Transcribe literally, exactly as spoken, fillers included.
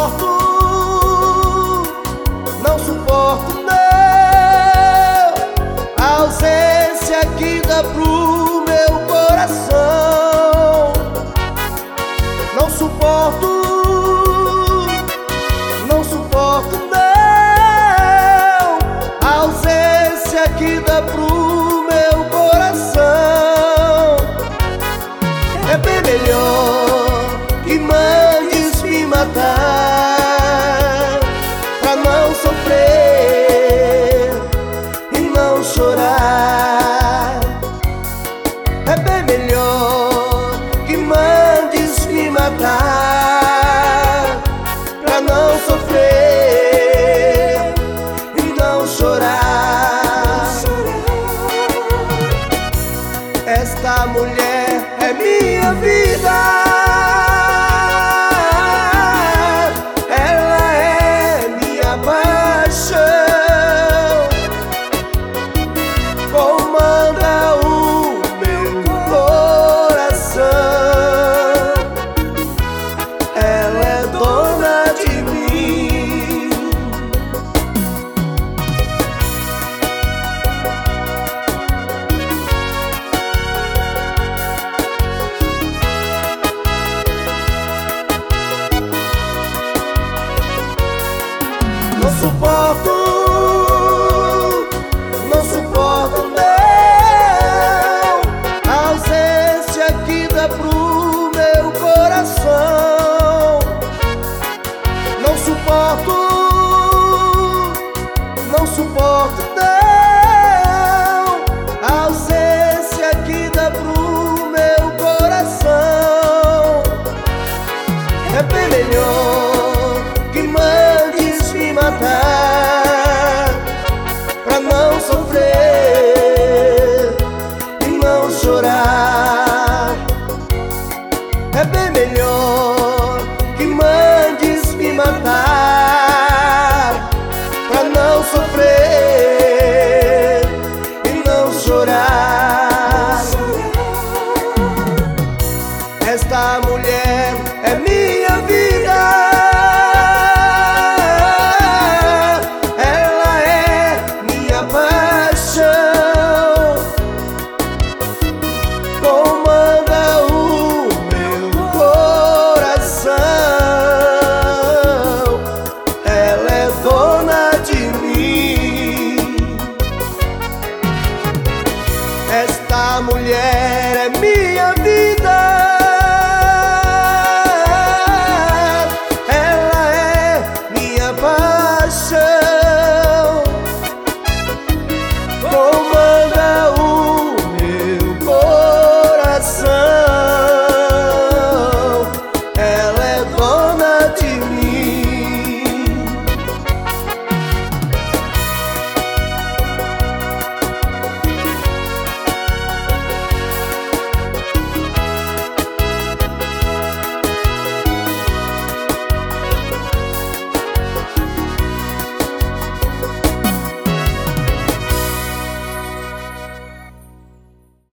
suporto, não suporto não a ausência que dá pro meu coração. Não suporto, não suporto não a ausência que dá pro meu coração. É bem melhor que mandes me matar pra não sofrer e não chorar. É bem melhor que mandes me matar pra não sofrer e não chorar. Esta mulher é minha vida, ela é minha paixão, comanda o meu coração. Ela é dona de mim. Não suporto, não suporto não a ausência que dá pro meu coração. Não suporto, não suporto não a ausência que dá pro meu coração. É bem melhor que mandes me matar pra não sofrer e não chorar. É bem melhor que mandes me matar